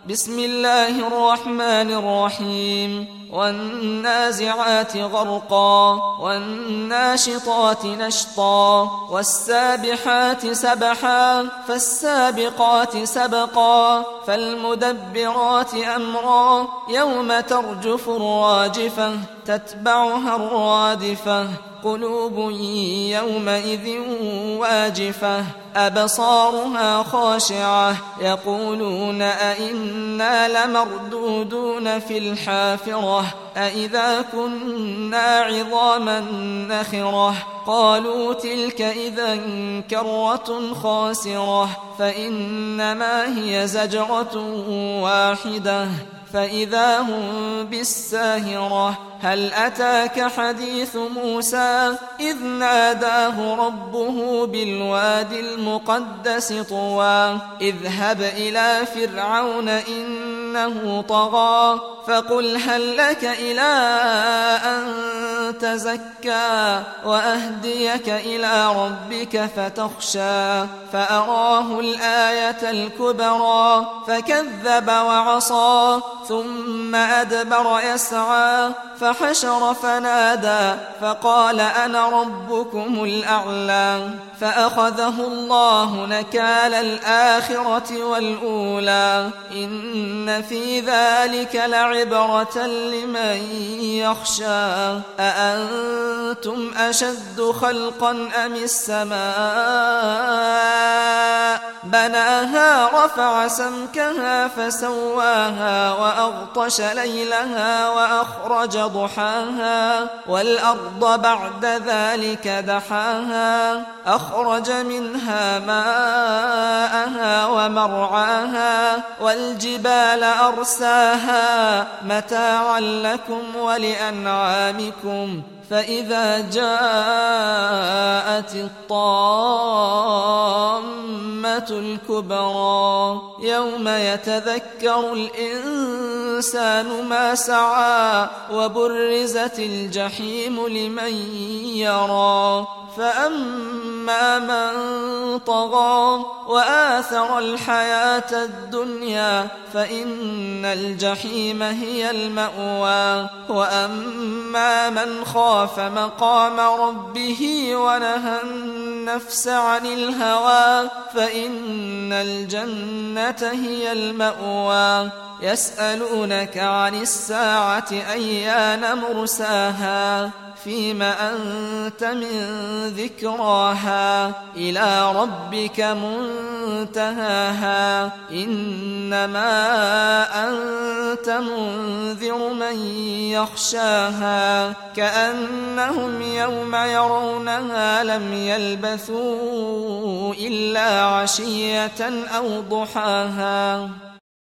بسم الله الرحمن الرحيم والنازعات غرقا والناشطات نشطا والسابحات سبحا فالسابقات سبقا فالمدبرات أمرا يوم ترجف الراجفة تتبعها الرادفة قلوب يومئذ واجفة أبصارها خاشعة يقولون أئنا لمردودون في الحافرة أئذا كنا عظاما نخرة قالوا تلك إذا كرة خاسرة فإنما هي زجرة واحدة فإذا هم بالساهرة هل أتاك حديث موسى إذ ناداه ربه بالوادي المقدس طوى اذهب إلى فرعون إنه طغى فقل هل لك إلى أن تزكى وأهديك إلى ربك فتخشى فأراه الآية الكبرى فكذب وعصى ثم أدبر يسعى فحشر فنادى فقال أنا ربكم الأعلى فأخذه الله نكال الآخرة والأولى إن في ذلك لعبرة لمن يخشى أأنتم أشد خلقا أم السماء بناها رفع سمكها فسواها وأغطش ليلها وأخرج ضحاها والأرض بعد ذلك دحاها أخرج منها ماءها ومرعاها والجبال أرساها متاعا لكم ولأنعامكم فإذا جاءت الطامة الكبرى يوم يتذكر الإنسان ما سعى وبرزت الجحيم لمن يرى فأما من طغى وآثر الحياة الدنيا فإن الجحيم هي المأوى وأما من خاف مقام ربه ونهى النفس عن الهوى فإن الجنة هي المأوى يسألونك عن الساعة أيان مرساها فيم أنت من ذكراها إلى ربك منتهاها إنما أنت منذر من يخشاها كأنهم يوم يرونها لم يلبثوا إلا عشية أو ضحاها